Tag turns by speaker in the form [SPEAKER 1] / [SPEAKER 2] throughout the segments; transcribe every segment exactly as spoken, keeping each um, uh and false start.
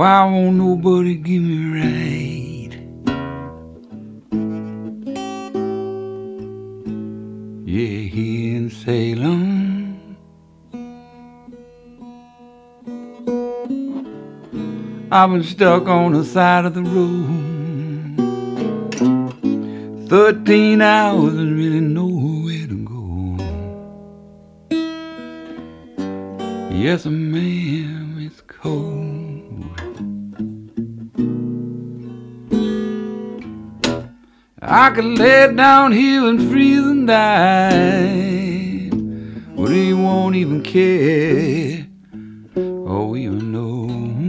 [SPEAKER 1] Why won't nobody give me right? Yeah, here in Salem, I've been stuck on the side of the road thirteen hours and really nowhere to go. Yes, ma'am, it's cold. I could lay down here and freeze and die, but he won't even care or even know.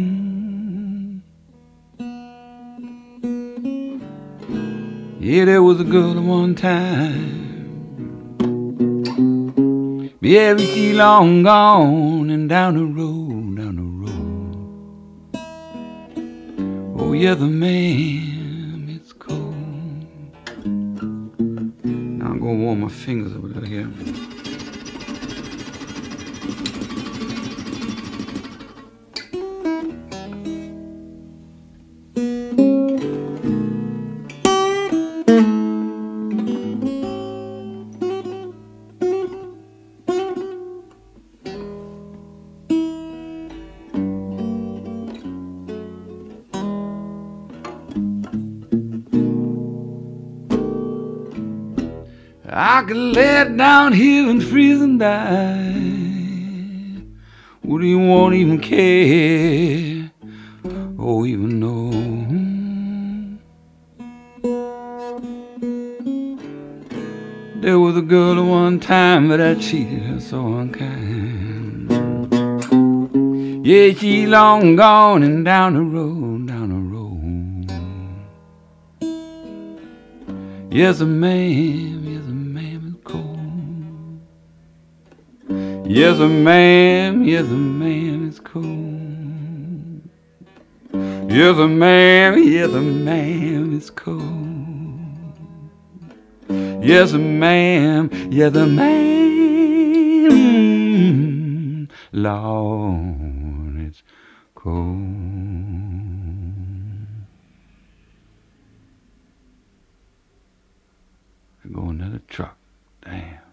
[SPEAKER 1] Yeah, there was a girl at one time. Yeah, but she long gone and down the road, down the road. Oh, yeah, the man, it's cold. Now I'm gonna warm my fingers over there here. I could lay down here and freeze and die. Would he won't even care or even know? There was a girl at one time, but I cheated her so unkind. Yeah, she long gone and down the road, down the road. Yes, a man. Yes, a man, yes, a man is cold. Yes, a man, yes, a man is cold. Yes, a man, yes, a man, Lord, it's cold. There go another truck, damn.